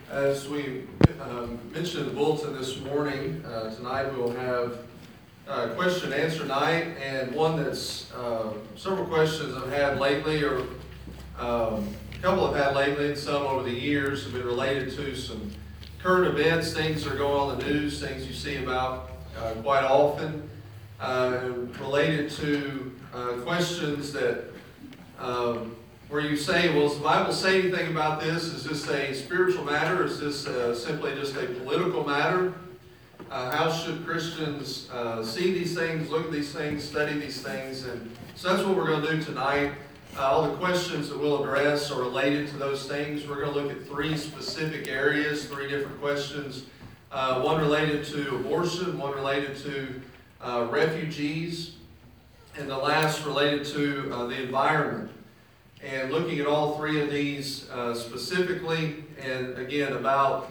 As we mentioned in the bulletin this morning, tonight we'll have question and answer night, and one that's several questions I've had lately, or a couple I've had lately, and some over the years have been related to some current events, things that are going on in the news, things you see about quite often, related to questions that where you say, well, does the Bible say anything about this? Is this a spiritual matter? Is this simply just a political matter? How should Christians see these things, look at these things, study these things? And so that's what we're going to do tonight. All the questions that we'll address are related to those things. We're going to look at three specific areas, three different questions. One related to abortion, one related to refugees, and the last related to the environment. And looking at all three of these specifically, and again about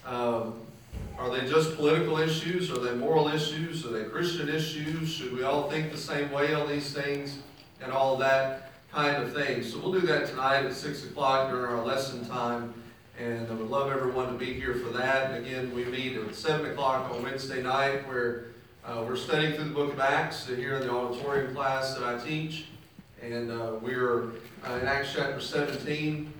are they just political issues? Are they moral issues? Are they Christian issues? Should we all think the same way on these things? And all of that kind of thing. So we'll do that tonight at 6 o'clock during our lesson time. And I would love everyone to be here for that. And again, we meet at 7 o'clock on Wednesday night where we're studying through the book of Acts here in the auditorium class that I teach. And we're in Acts chapter 17,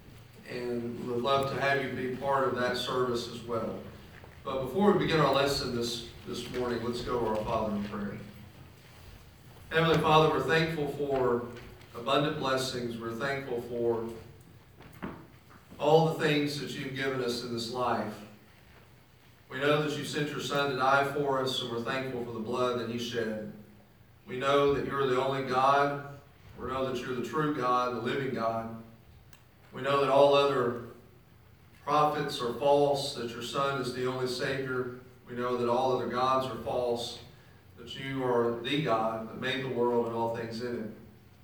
and we'd love to have you be part of that service as well. But before we begin our lesson this morning, let's go to our Father in prayer. Heavenly Father, we're thankful for abundant blessings. We're thankful for all the things that you've given us in this life. We know that you sent your Son to die for us, and we're thankful for the blood that he shed. We know that you're the only God. We know that you're the true God, the living God. We know that all other prophets are false, that your Son is the only Savior. We know that all other gods are false, that you are the God that made the world and all things in it.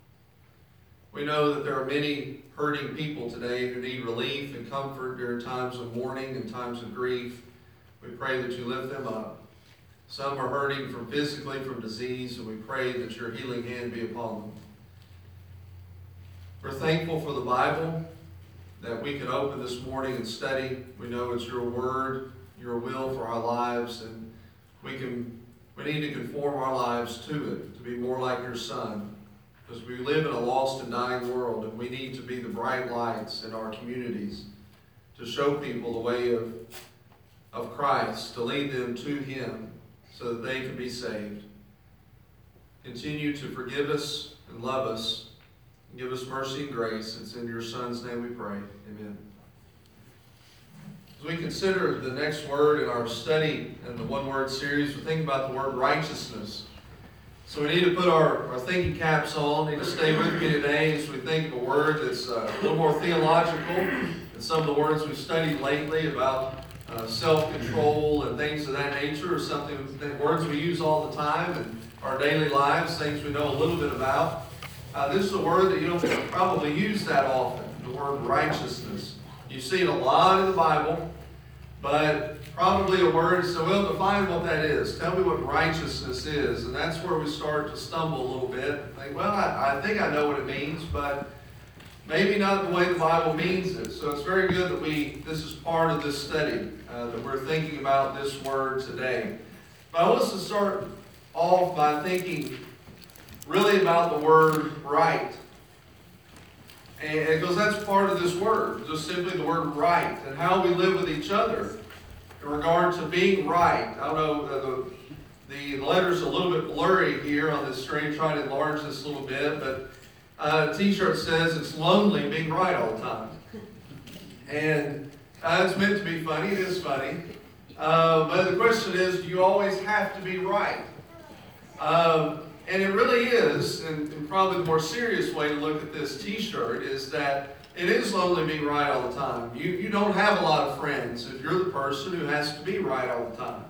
We know that there are many hurting people today who need relief and comfort during times of mourning and times of grief. We pray that you lift them up. Some are hurting physically from disease, and we pray that your healing hand be upon them. We're thankful for the Bible that we can open this morning and study. We know it's your word, your will for our lives, and we need to conform our lives to it, to be more like your Son. Because we live in a lost and dying world, and we need to be the bright lights in our communities to show people the way of Christ, to lead them to him so that they can be saved. Continue to forgive us and love us. Give us mercy and grace. It's in your Son's name we pray. Amen. As we consider the next word in our study in the one-word series, we're thinking about the word righteousness. So we need to put our thinking caps on. Need to stay with me today as we think of a word that's a little more theological than some of the words we've studied lately about self-control and things of that nature, or words we use all the time in our daily lives, things we know a little bit about. This is a word that you don't probably use that often, the word righteousness. You see it a lot in the Bible, but probably a word, so we'll define what that is. Tell me what righteousness is. And that's where we start to stumble a little bit. Think, well, I think I know what it means, but maybe not the way the Bible means it. So it's very good that this is part of this study, that we're thinking about this word today. But I want us to start off by thinking really about the word right. And because that's part of this word, just simply the word right, and how we live with each other in regard to being right. I don't know, the letter's a little bit blurry here on this screen. Try to enlarge this a little bit, but a t-shirt says it's lonely being right all the time. And it's meant to be funny. It is funny. But the question is, do you always have to be right? And it really is, and probably the more serious way to look at this t-shirt is that it is lonely being right all the time. You don't have a lot of friends if you're the person who has to be right all the time.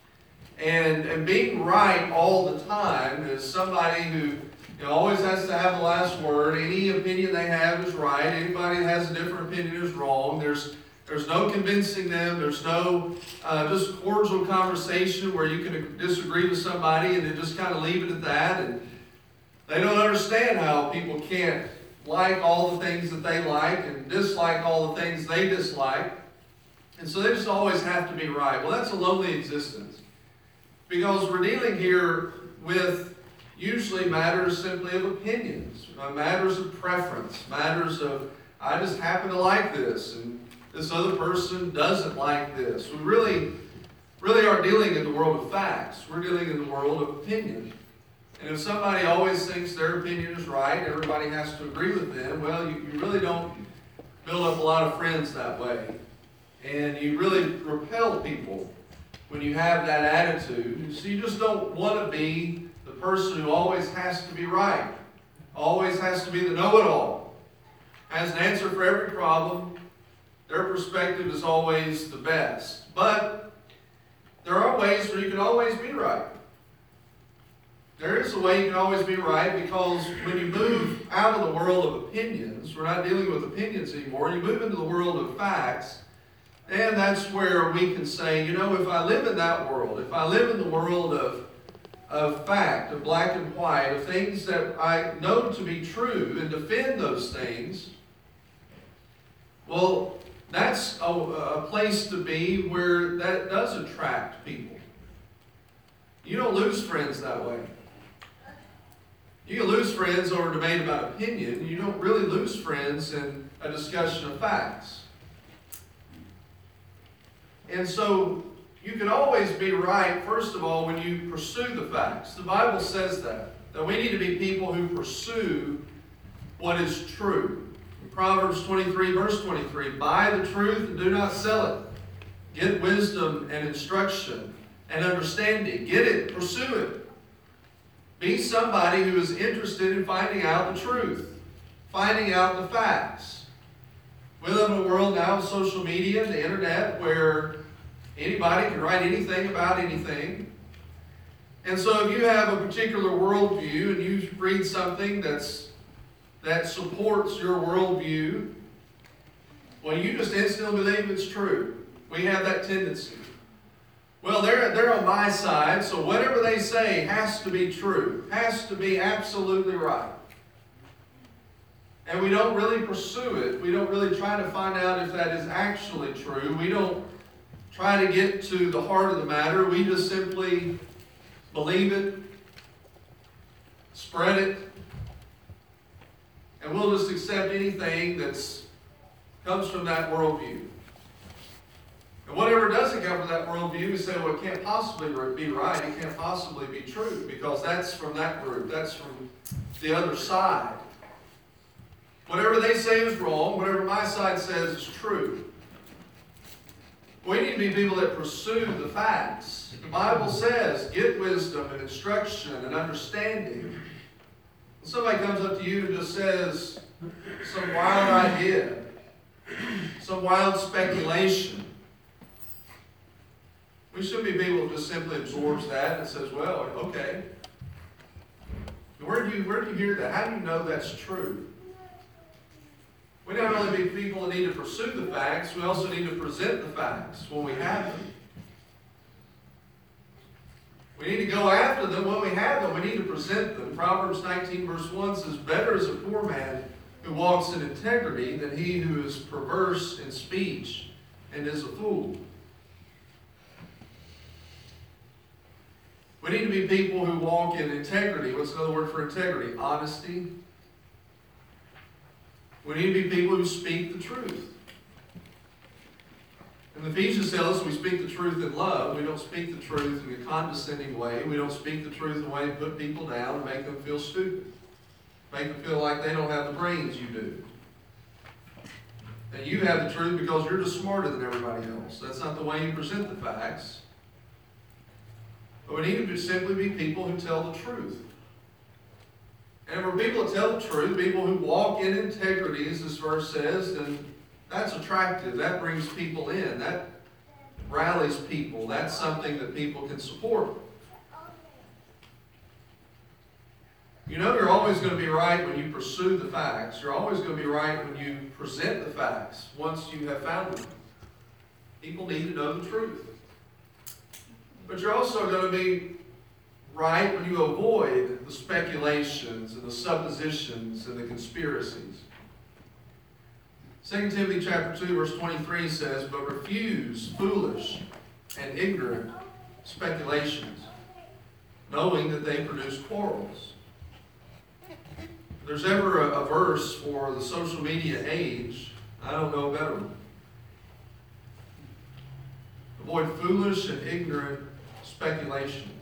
And being right all the time is somebody who always has to have the last word. Any opinion they have is right. Anybody that has a different opinion is wrong. There's no convincing them. There's no just cordial conversation where you can disagree with somebody and then just kind of leave it at that. And they don't understand how people can't like all the things that they like and dislike all the things they dislike. And so they just always have to be right. Well, that's a lonely existence. Because we're dealing here with usually matters simply of opinions, matters of preference, matters of, I just happen to like this, and this other person doesn't like this. We really are dealing in the world of facts. We're dealing in the world of opinion. And if somebody always thinks their opinion is right, everybody has to agree with them, well, you really don't build up a lot of friends that way. And you really repel people when you have that attitude. So you just don't want to be the person who always has to be right, always has to be the know-it-all, has an answer for every problem. Their perspective is always the best. But there are ways where you can always be right. There is a way you can always be right, because when you move out of the world of opinions, we're not dealing with opinions anymore, you move into the world of facts, and that's where we can say, you know, if I live in that world, if I live in the world of fact, of black and white, of things that I know to be true, and defend those things, well, that's a place to be where that does attract people. You don't lose friends that way. You can lose friends over a debate about opinion. You don't really lose friends in a discussion of facts. And so you can always be right, first of all, when you pursue the facts. The Bible says that we need to be people who pursue what is true. In Proverbs 23, verse 23, buy the truth and do not sell it. Get wisdom and instruction and understanding. Get it, pursue it. Be somebody who is interested in finding out the truth, finding out the facts. We live in a world now of social media and the internet where anybody can write anything about anything. And so if you have a particular worldview and you read something that supports your worldview, well, you just instantly believe it's true. We have that tendency. Well, they're on my side, so whatever they say has to be true, has to be absolutely right. And we don't really pursue it. We don't really try to find out if that is actually true. We don't try to get to the heart of the matter. We just simply believe it, spread it, and we'll just accept anything that comes from that worldview. And whatever doesn't come from that worldview, we say, well, it can't possibly be right. It can't possibly be true, because that's from that group. That's from the other side. Whatever they say is wrong. Whatever my side says is true. We need to be people that pursue the facts. The Bible says, get wisdom and instruction and understanding. When somebody comes up to you and just says some wild idea, some wild speculation, we shouldn't be people who just simply absorbs that and says, well, okay. Where do you hear that? How do you know that's true? We not only be people that need to pursue the facts, we also need to present the facts when we have them. We need to go after them when we have them. We need to present them. Proverbs 19 verse 1 says, better is a poor man who walks in integrity than he who is perverse in speech and is a fool. We need to be people who walk in integrity. What's another word for integrity? Honesty. We need to be people who speak the truth. And Ephesians tells us we speak the truth in love. We don't speak the truth in a condescending way. We don't speak the truth in a way to put people down and make them feel stupid. Make them feel like they don't have the brains you do. And you have the truth because you're just smarter than everybody else. That's not the way you present the facts. But we need to simply be people who tell the truth. And for people that tell the truth, people who walk in integrity, as this verse says, then that's attractive. That brings people in. That rallies people. That's something that people can support. You know you're always going to be right when you pursue the facts. You're always going to be right when you present the facts once you have found them. People need to know the truth. But you're also going to be right when you avoid the speculations and the suppositions and the conspiracies. 2 Timothy chapter 2, verse 23 says, "But refuse foolish and ignorant speculations, knowing that they produce quarrels." If there's ever a verse for the social media age, I don't know a better one. Avoid foolish and ignorant speculations.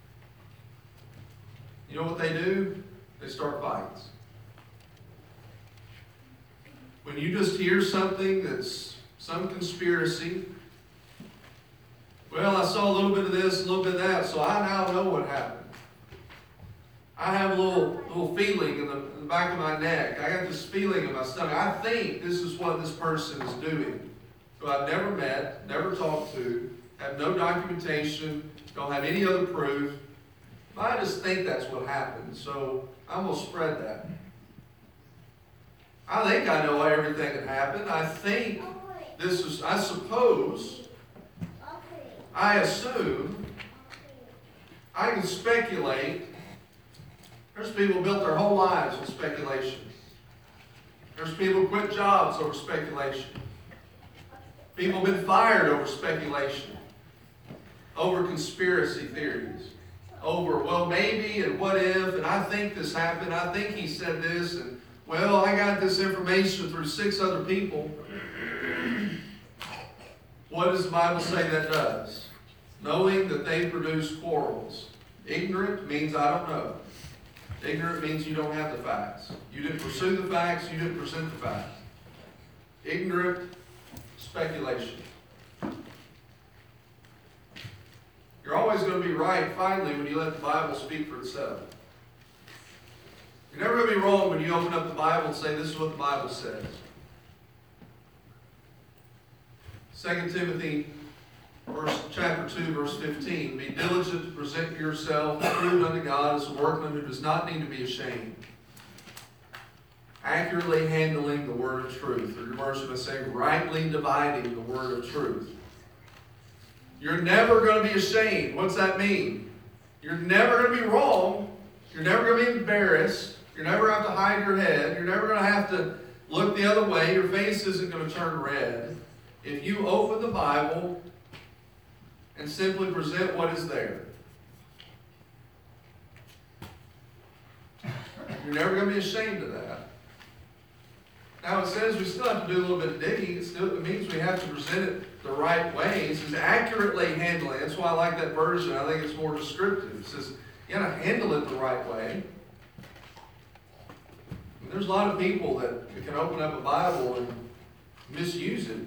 You know what they do? They start fights. When you just hear something that's some conspiracy, well, I saw a little bit of this, a little bit of that, so I now know what happened. I have a little feeling in the back of my neck. I got this feeling in my stomach. I think this is what this person is doing, who I've never met, never talked to, have no documentation, don't have any other proof. I just think that's what happened, so I'm going to spread that. I think I know everything that happened. I think this is, I suppose, I assume, I can speculate. There's people who built their whole lives on speculation. There's people who quit jobs over speculation. People have been fired over speculation, over conspiracy theories, over, well, maybe and what if, and I think this happened, I think he said this, and well, I got this information through 6 other people. What does the Bible say that does? Knowing that they produce quarrels. Ignorant means I don't know. Ignorant means you don't have the facts. You didn't pursue the facts, you didn't present the facts. Ignorant speculation. You're always going to be right, finally, when you let the Bible speak for itself. You're never going to be wrong when you open up the Bible and say, this is what the Bible says. 2 Timothy chapter 2, verse 15. "Be diligent to present yourself approved unto God as a workman who does not need to be ashamed, accurately handling the word of truth." Or your verse would say, rightly dividing the word of truth. You're never going to be ashamed. What's that mean? You're never going to be wrong. You're never going to be embarrassed. You're never have to hide your head. You're never going to have to look the other way. Your face isn't going to turn red. If you open the Bible and simply present what is there, you're never going to be ashamed of that. Now it says we still have to do a little bit of digging. It means we have to present it the right way. It says accurately handling. That's why I like that version. I think it's more descriptive. It says you got to handle it the right way. And there's a lot of people that can open up a Bible and misuse it.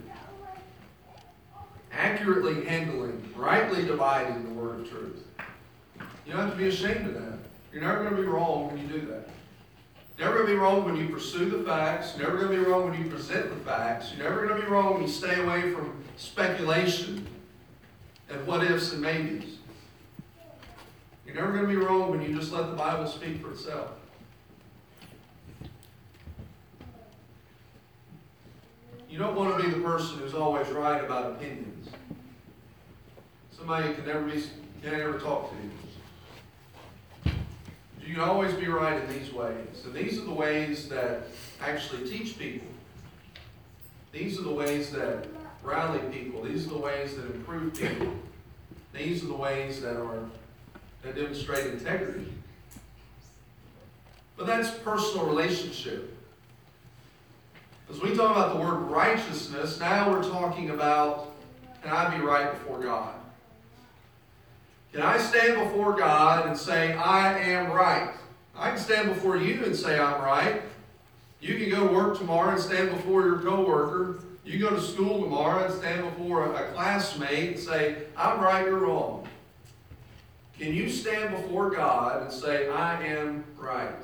Accurately handling, rightly dividing the word of truth. You don't have to be ashamed of that. You're never going to be wrong when you do that. Never going to be wrong when you pursue the facts. Never going to be wrong when you present the facts. You're never going to be wrong when you stay away from speculation and what ifs and maybes. You're never going to be wrong when you just let the Bible speak for itself. You don't want to be the person who's always right about opinions. Somebody who can't ever talk to you. You can always be right in these ways. And these are the ways that actually teach people. These are the ways that rally people. These are the ways that improve people. These are the ways that demonstrate integrity. But that's personal relationship. As we talk about the word righteousness, now we're talking about, can I be right before God? Can I stand before God and say, I am right? I can stand before you and say I'm right. You can go to work tomorrow and stand before your coworker. You go to school tomorrow and stand before a classmate and say, I'm right, you're wrong. Can you stand before God and say, I am right?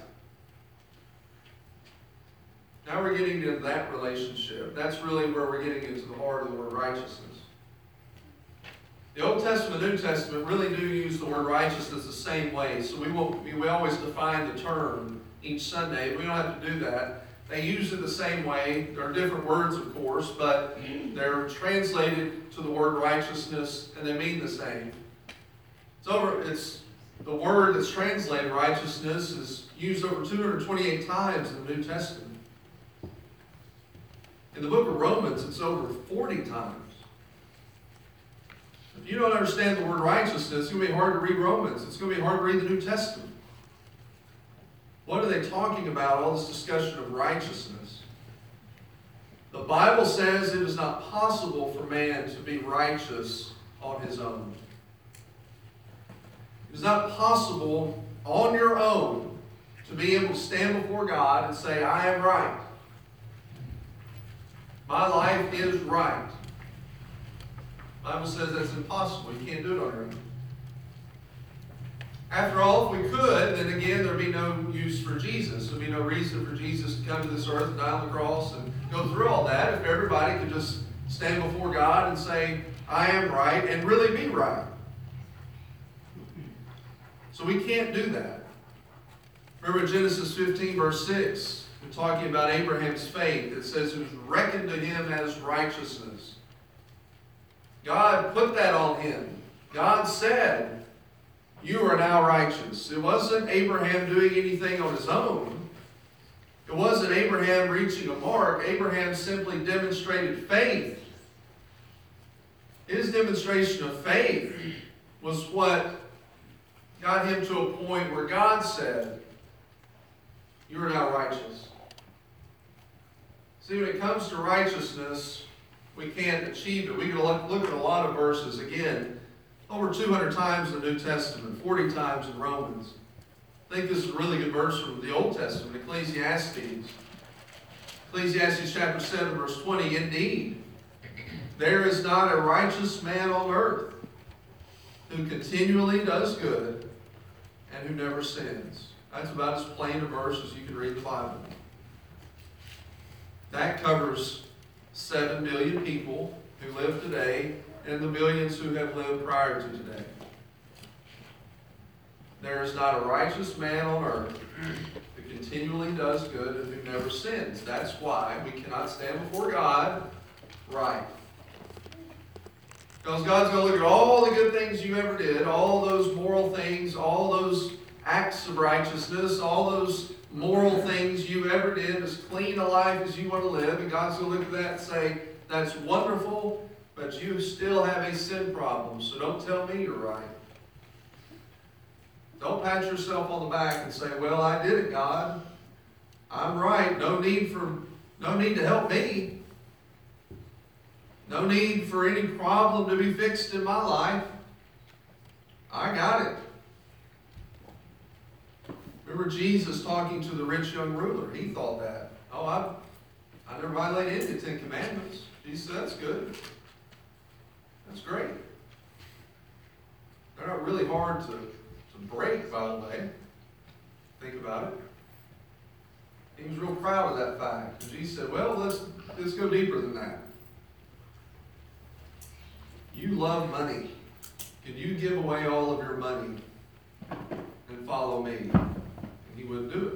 Now we're getting into that relationship. That's really where we're getting into the heart of the word righteousness. The Old Testament and New Testament really do use the word righteousness the same way. So we always define the term each Sunday. We don't have to do that. They use it the same way. There are different words, of course, but they're translated to the word righteousness, and they mean the same. It's the word that's translated righteousness is used over 228 times in the New Testament. In the book of Romans, it's over 40 times. If you don't understand the word righteousness, it's going to be hard to read Romans. It's going to be hard to read the New Testament. What are they talking about, all this discussion of righteousness? The Bible says it is not possible for man to be righteous on his own. It is not possible on your own to be able to stand before God and say, I am right. My life is right. The Bible says that's impossible. You can't do it on your own. After all, if we could, then again, there'd be no use for Jesus. There'd be no reason for Jesus to come to this earth and die on the cross and go through all that if everybody could just stand before God and say, I am right, and really be right. So we can't do that. Remember Genesis 15, verse 6. We're talking about Abraham's faith. It says it was reckoned to him as righteousness. God put that on him. God said, you are now righteous. It wasn't Abraham doing anything on his own. It wasn't Abraham reaching a mark. Abraham simply demonstrated faith. His demonstration of faith was what got him to a point where God said, you are now righteous. See, when it comes to righteousness, we can't achieve it. We can look at a lot of verses. Again, over 200 times in the New Testament, 40 times in Romans. I think this is a really good verse from the Old Testament, Ecclesiastes. Ecclesiastes chapter 7, verse 20. Indeed, there is not a righteous man on earth who continually does good and who never sins. That's about as plain a verse as you can read the Bible. That covers 7 billion people who live today and the billions who have lived prior to today. There is not a righteous man on earth who continually does good and who never sins. That's why we cannot stand before God right. Because God's going to look at all the good things you ever did, all those moral things, all those acts of righteousness, all those moral things you ever did, as clean a life as you want to live, and God's going to look at that and say, that's wonderful, but you still have a sin problem, so don't tell me you're right. Don't pat yourself on the back and say, well, I did it, God. I'm right. No need to help me. No need for any problem to be fixed in my life. I got it. Remember Jesus talking to the rich young ruler. He thought that. Oh, I never violated any of the 10 Commandments. Jesus said, that's good. That's great. They're not really hard to break, by the way. Think about it. He was real proud of that fact. And Jesus said, well, let's go deeper than that. You love money. Can you give away all of your money and follow me? And he wouldn't do it.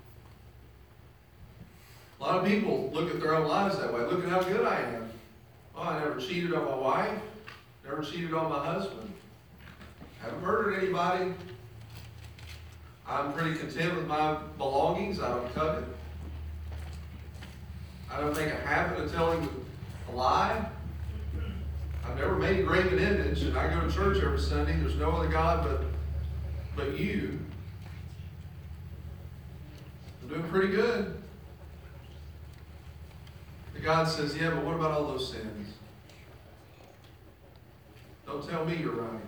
A lot of people look at their own lives that way. Look at how good I am. Oh, I never cheated on my wife. Never cheated on my husband. Haven't murdered anybody. I'm pretty content with my belongings. I don't covet. I don't make a habit of telling a lie. I've never made a graven image, and I go to church every Sunday. There's no other God but you. I'm doing pretty good. And God says, yeah, but what about all those sins? Don't tell me you're right.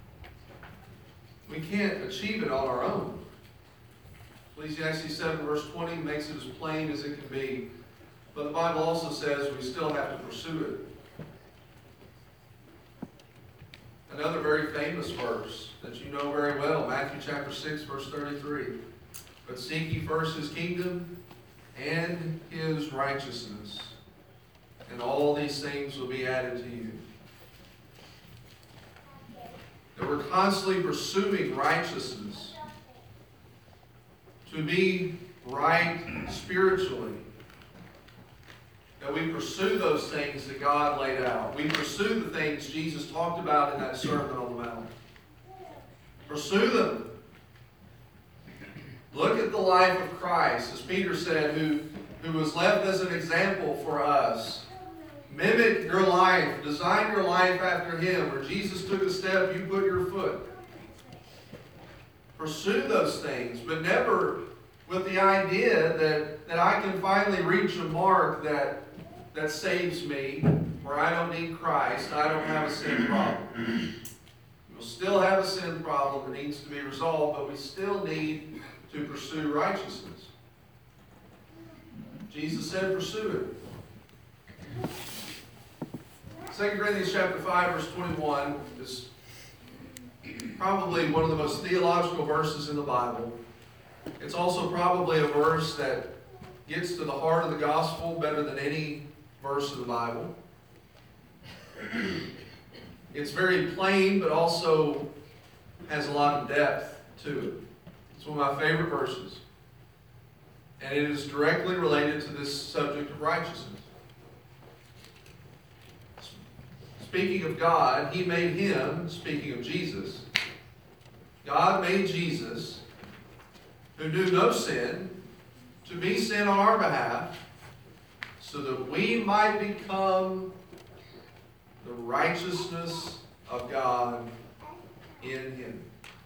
We can't achieve it on our own. Ecclesiastes 7 verse 20 makes it as plain as it can be. But the Bible also says we still have to pursue it. Another very famous verse that you know very well, Matthew chapter 6 verse 33. But seek ye first his kingdom and his righteousness, and all these things will be added to you. That we're constantly pursuing righteousness, to be right spiritually. That we pursue those things that God laid out. We pursue the things Jesus talked about in that Sermon on the Mount. Pursue them. Look at the life of Christ, as Peter said, who who was left as an example for us. Mimic your life. Design your life after him. Where Jesus took a step, you put your foot. Pursue those things, but never with the idea that I can finally reach a mark that saves me, where I don't need Christ, I don't have a sin problem. We'll still have a sin problem that needs to be resolved, but we still need to pursue righteousness. Jesus said, pursue it. 2 Corinthians chapter 5, verse 21 is probably one of the most theological verses in the Bible. It's also probably a verse that gets to the heart of the gospel better than any verse of the Bible. It's very plain, but also has a lot of depth to it. It's one of my favorite verses. And it is directly related to this subject of righteousness. Speaking of God, he made him, speaking of Jesus, God made Jesus, who knew no sin, to be sin on our behalf, so that we might become the righteousness of God in him.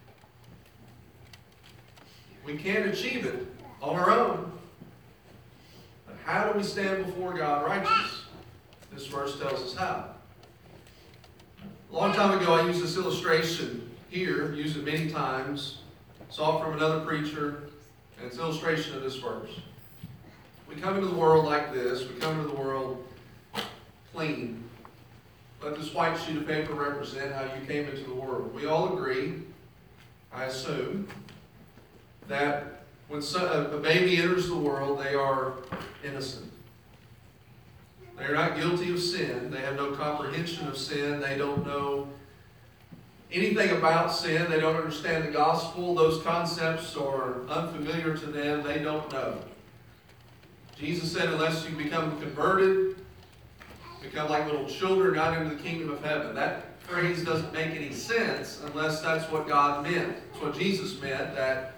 We can't achieve it on our own. But how do we stand before God righteous? This verse tells us how. A long time ago, I used this illustration here, used it many times, saw it from another preacher, and it's an illustration of this verse. We come into the world like this. We come into the world clean. Let this white sheet of paper represent how you came into the world. We all agree, I assume, that when a baby enters the world, they are innocent. They are not guilty of sin. They have no comprehension of sin. They don't know anything about sin. They don't understand the gospel. Those concepts are unfamiliar to them. They don't know. Jesus said, unless you become converted, become like little children, not into the kingdom of heaven. That phrase doesn't make any sense unless that's what God meant. It's what Jesus meant, that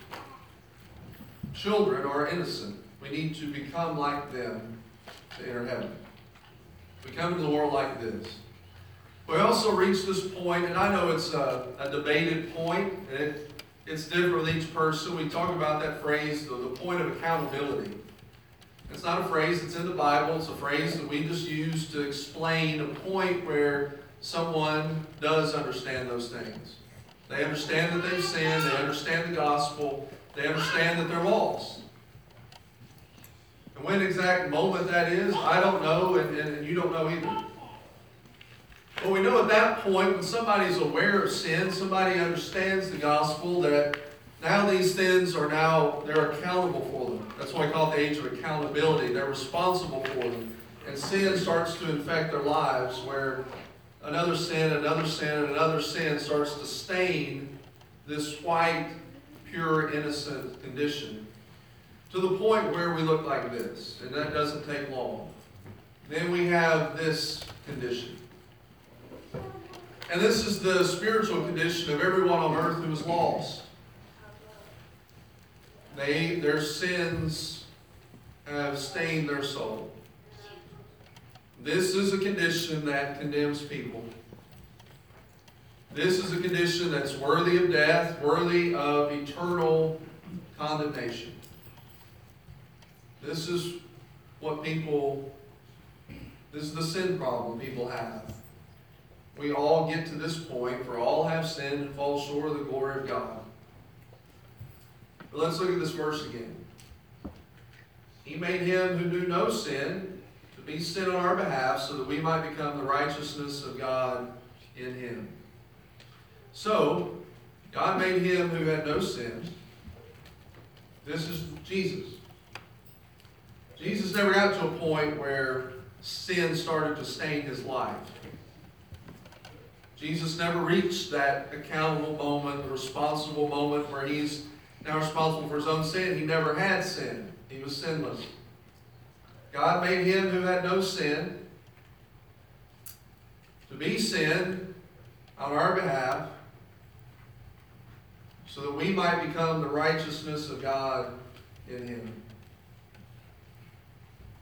children are innocent. We need to become like them to enter heaven. We come into the world like this. We also reach this point, and I know it's a debated point, and it's different with each person. We talk about that phrase, the point of accountability. It's not a phrase that's in the Bible. It's a phrase that we just use to explain a point where someone does understand those things. They understand that they've sinned. They understand the gospel. They understand that they're lost. And when exact moment that is, I don't know, and you don't know either. But we know at that point, when somebody's aware of sin, somebody understands the gospel, that now these sins they're accountable for them. That's why I call it the age of accountability. They're responsible for them. And sin starts to infect their lives, where another sin, and another sin starts to stain this white, pure, innocent condition, to the point where we look like this. And that doesn't take long. Then we have this condition. And this is the spiritual condition of everyone on earth who is lost. Their sins have stained their soul. This is a condition that condemns people. This is a condition that's worthy of death, worthy of eternal condemnation. This is the sin problem people have. We all get to this point, for all have sinned and fall short of the glory of God. But let's look at this verse again. He made him who knew no sin to be sin on our behalf, so that we might become the righteousness of God in him. So, God made him who had no sin. This is Jesus. Jesus never got to a point where sin started to stain his life. Jesus never reached that accountable moment, the responsible moment where he's now responsible for his own sin. He never had sin. He was sinless. God made him who had no sin to be sin on our behalf, so that we might become the righteousness of God in him.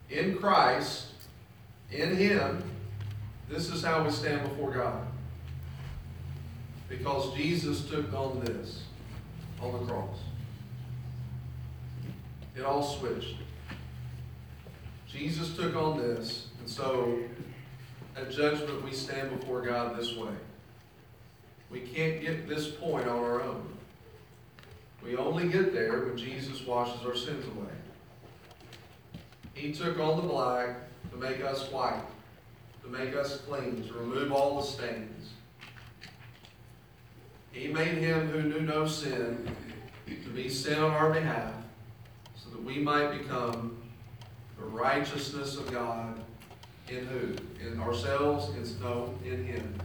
in Christ, in Him, this is how we stand before God. Because Jesus took on this on the cross. It all switched. Jesus took on this, and so at judgment we stand before God this way. We can't get this point on our own. We only get there when Jesus washes our sins away. He took on the black to make us white, to make us clean, to remove all the stains. He made Him who knew no sin to be sin on our behalf, so that we might become the righteousness of God in who? In ourselves, in Him.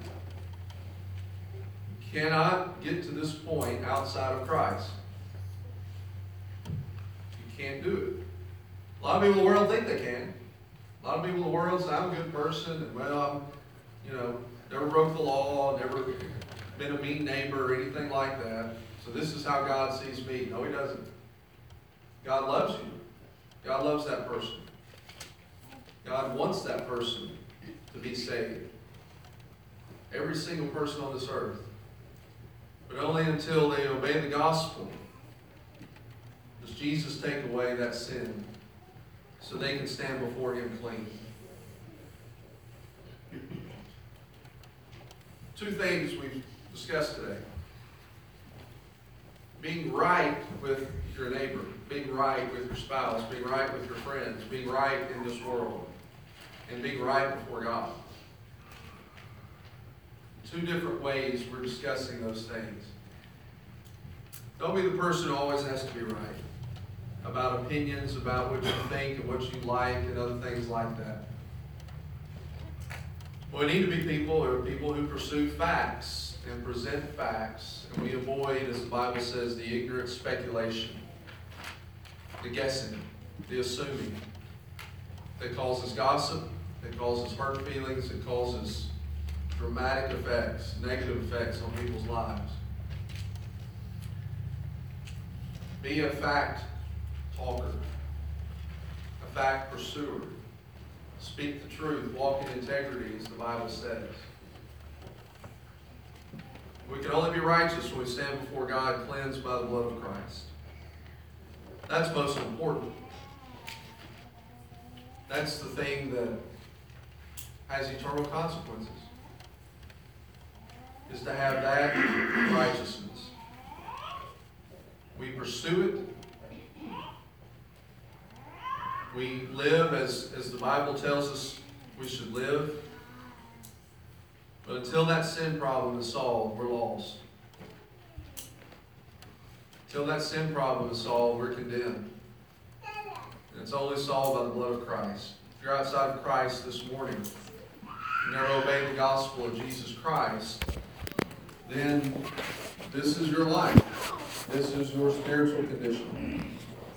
You cannot get to this point outside of Christ. You can't do it. A lot of people in the world think they can. A lot of people in the world say, I'm a good person, and well, never broke the law, never been a mean neighbor or anything like that. So this is how God sees me. No, He doesn't. God loves you. God loves that person. God wants that person to be saved. Every single person on this earth. But only until they obey the gospel does Jesus take away that sin so they can stand before Him clean. Two things we've discussed today. Being right with your neighbor, being right with your spouse, being right with your friends, being right in this world, and being right before God. Two different ways we're discussing those things. Don't be the person who always has to be right about opinions, about what you think and what you like and other things like that. We need to be people who pursue facts and present facts, and we avoid, as the Bible says, the ignorant speculation, the guessing, the assuming that causes gossip, that causes hurt feelings, that causes dramatic effects, negative effects on people's lives. Be a fact talker, a fact pursuer. Speak the truth, walk in integrity, as the Bible says. We can only be righteous when we stand before God cleansed by the blood of Christ. That's most important. That's the thing that has eternal consequences, is to have that righteousness. We pursue it. We live as the Bible tells us we should live. But until that sin problem is solved, we're lost. Until that sin problem is solved, we're condemned. And it's only solved by the blood of Christ. If you're outside of Christ this morning, you never obeyed the gospel of Jesus Christ, then this is your life. This is your spiritual condition.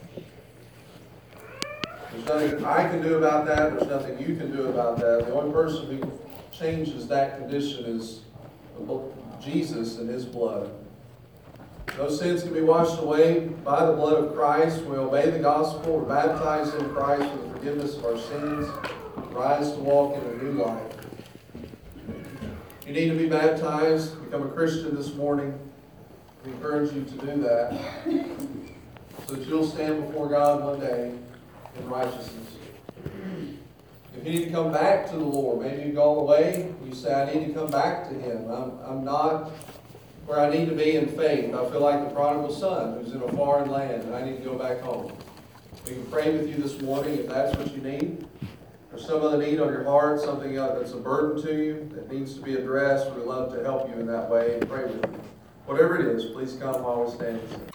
There's nothing I can do about that. There's nothing you can do about that. The only person who changes that condition is Jesus and His blood. Those sins can be washed away by the blood of Christ. We obey the gospel. We're baptized in Christ for the forgiveness of our sins. Rise to walk in a new life. You need to be baptized, become a Christian this morning. We encourage you to do that so that you'll stand before God one day in righteousness. If you need to come back to the Lord, maybe you've gone away, you say, I need to come back to Him. I'm not where I need to be in faith. I feel like the prodigal son who's in a foreign land and I need to go back home. We can pray with you this morning if that's what you need. Or some other need on your heart, something that's a burden to you that needs to be addressed. We'd love to help you in that way and pray with you. Whatever it is, please come while we stand.